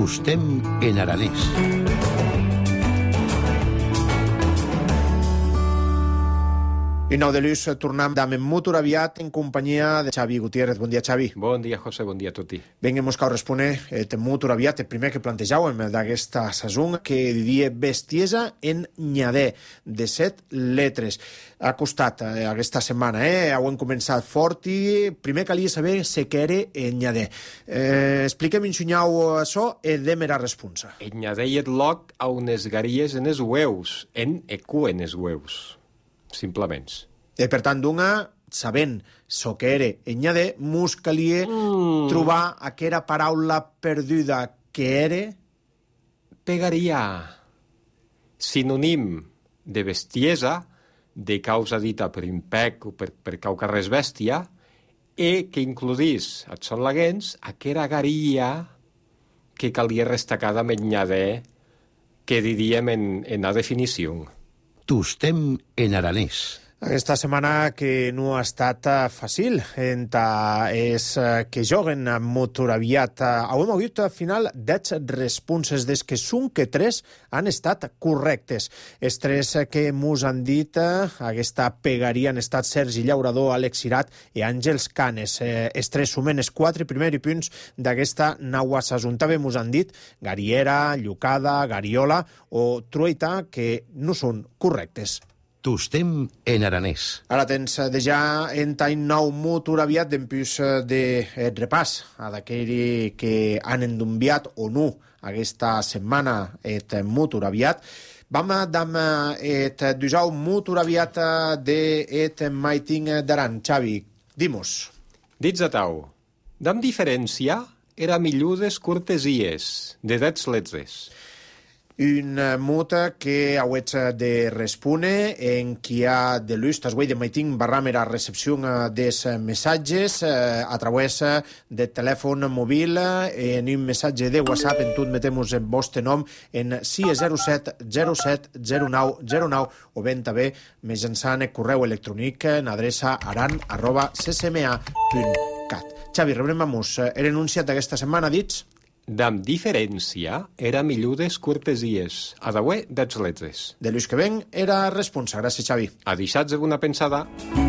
Tostem en aranès. I nou de l'ús tornem amb Mutur aviat en companyia de Xavi Gutiérrez. Bon dia, Xavi. Bon dia, José, bon dia a tutti. Vinga, mos cau respondre Mutur aviat, el primer que plantejàvem d'aquesta sason, que diria bestiesa en nyadè, de 7 letres. Ha costat aquesta setmana, ho hem començat fort i primer calia saber se que era en nyadè. Expliquem insunyau això e demera responsa. En nyadè i et loc a unes garies en es ueus, en ecu en es ueus. Simplement. Per tant, d'una, sabent so que era en nyadè, mos calia trobar aquera paraula perduda que era... Pegaria. Sinònim de bestiesa, de causa dita per impec o per cauca res bèstia, e que includís et són laguens aquera garia que calia restacada amb nyadè que diríem en la definició. Tostem en aranès. Aquesta setmana que no ha estat fàcil és que joguen amb Mutur aviat. Hem hagut al final 10 responses des que són que 3 han estat correctes. Els 3 que mos han dit aquesta pegaria han estat Sergi Llaurador, Àlex Cirat i Àngels Canes. Els 3 sumen els 4 primers punts d'aquesta naua sason. També mos han dit gariera, llucada, gariola o truita, que no són correctes. Tostem en aranès. Ara tens de ja en tain nou Mutur aviat d'empús de repàs a d'aquell que han endumbiat o no aquesta setmana et Mutur aviat. Vam amb et dusau Mutur aviat de et maiting d'aran. Xavi, dimos. Dits a tau, d'am diferència era milludes cortesies, de 10 letres. Un muta que hauets de respondre en qui ha de l'ús tasguei de maiting barram la recepció des missatges a través de telèfon mòbil en un missatge de WhatsApp en tot metem-nos el vostre nom en 607 07 09 09 o ben també mitjançant el correu electrònic en adreça aran@ccma.cat. Xavi, rebrem-nos l'enunciat d'aquesta setmana, dits? D'am diferència era milludes cortesies, a daué 10 letres. De l'ús que ven era responsa. Gràcies, Xavi. A deixats de bona pensada.